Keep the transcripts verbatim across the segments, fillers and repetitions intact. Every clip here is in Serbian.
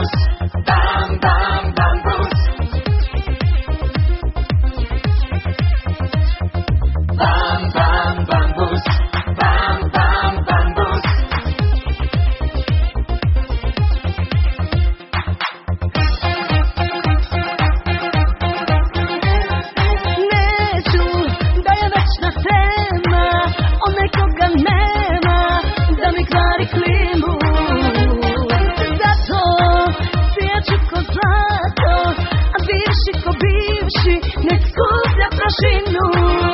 bambus, bam bam bambus, bam bam bambus, bam bam bambus. Neću da je večna tema onaj koga nema da mi kvari klimu. Zato svijeću ko zlato, a bivši ko bivši nek skuplja prašinu.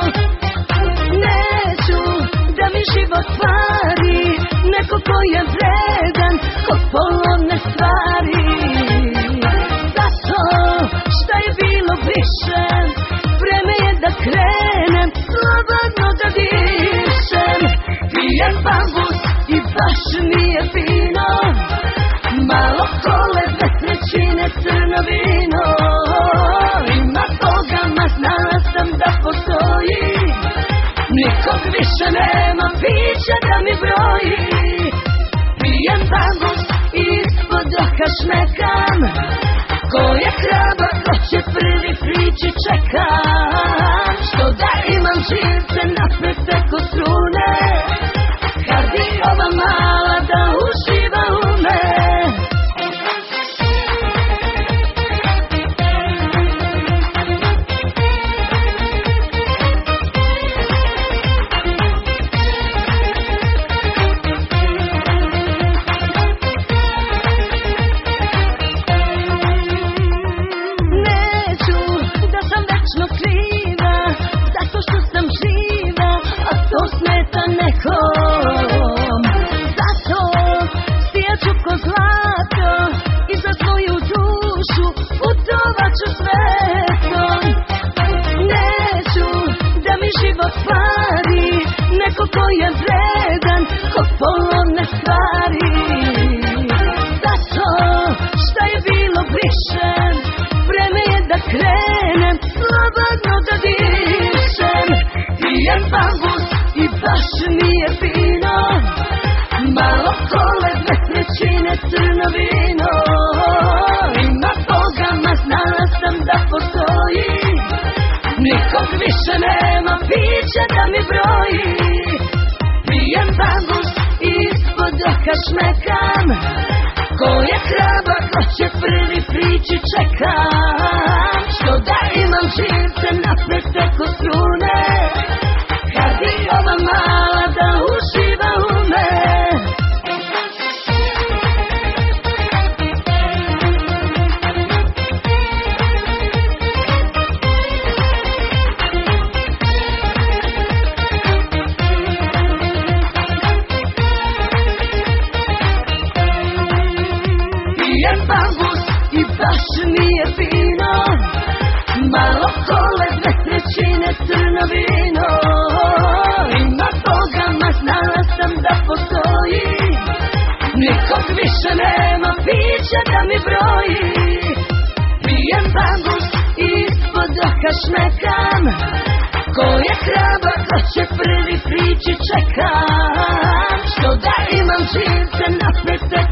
Neću da mi život kvari neko ko je vredan ko polovne stvari. Zato šta je bilo više, vreme je da krenem, slobodno da dišem. Pijem bambus i baš mi je fino, malo kole, dve trećine crno vino. Ima Boga, ma znala sam da postoji, nikog više nema, piće da mi broji. Pijem bambus i ispod oka šmekam, ko je hrabar, ko će prvi prići čekam. Što da imam živce napred preko strune, kad i ova mala da uživa u me. Nekom. Zato stijaću ko zlato i za svoju dušu putovat ću svetom. Neću da mi život kvari neko ko je vredan ko polovne stvari. Zato šta je bilo više, vreme je da krenem, slobodno da dišem. Pijem bambus i baš mi je fino, malo kole, dve trećine crno vino. Ima Boga, ma znala sam da postoji, nikog više nema, piće da mi broji. Pijem bambus i ispod oka šmekam, ko je hrabar, ko će prvi prići čekam. Što da imam živce napred preko strune, kad i ova mala da uživa u me. Pijem bambus i baš mi je fino, malo kole, dve trećine crno vino. Ima Boga, ma znala sam da postoji, nikog više nema, piće da mi broji. Pijem bambus i ispod oka šmekam, ko je hrabar, ko će prvi prići čekam. Što da imam živce napred